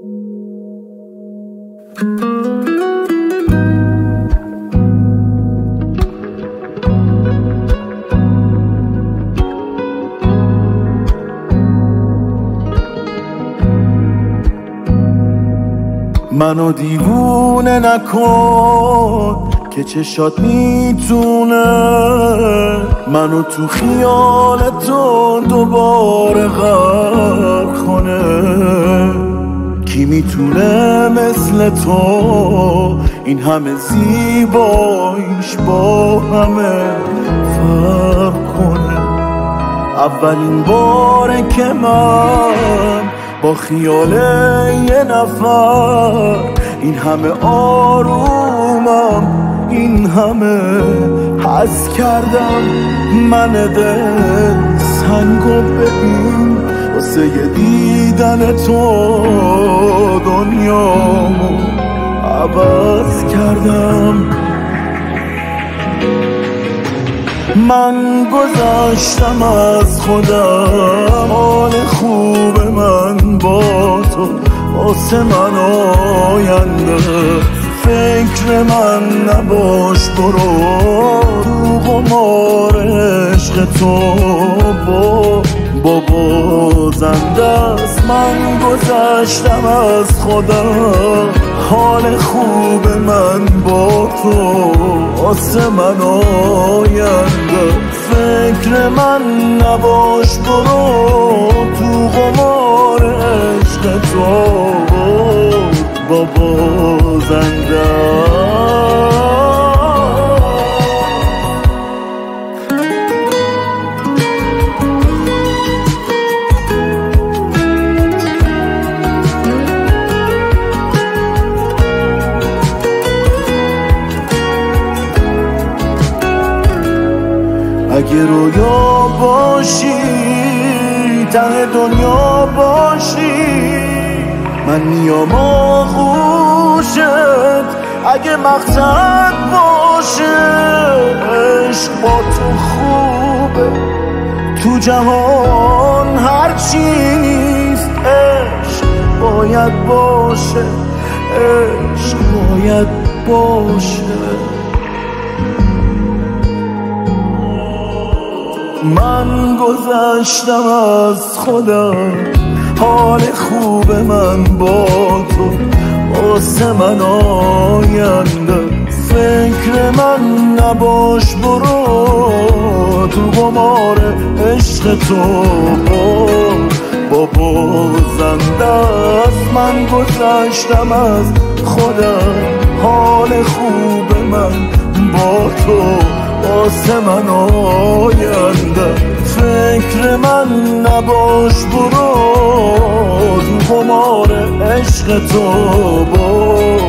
منو دیوونه نکن که چشات میتونه منو تو خیال تو دوباره غرق کنه. کی میتونه مثل تو این همه زیباییش با همه فرق کنه؟ اولین باره که من با خیال یه نفر این همه آرومم، این همه حس کردم. من دل سنگو ببین واسه یه دیدن تو دنیامو عوض کردم. من گذشتم از خودم، حال خوب من با تو واسه من آینده. فکر من نباش، برو تو قمار عشق تو بابا زنده است. من گذشتم از خودم، حال خوب من با تو واسه من آینده. فکر من نباش، برو تو قمار عشق تو بابا زنده. اگه رویا باشی، ته دنیا باشی، من میام آغوشت. اگه مقصد باشه عشق با تو خوبه، تو جهان هرچی نیست عشق باید باشه، عشق باید باشه. من گذشتم از خودم، حال خوب من با تو واسه من آینده. فکر من نباش، برو تو قمار عشق تو بابا زنده است. من گذشتم از خودم، حال خوب من با تو واسه من آینده. فکر من نباش، برو تو قمار عشق تو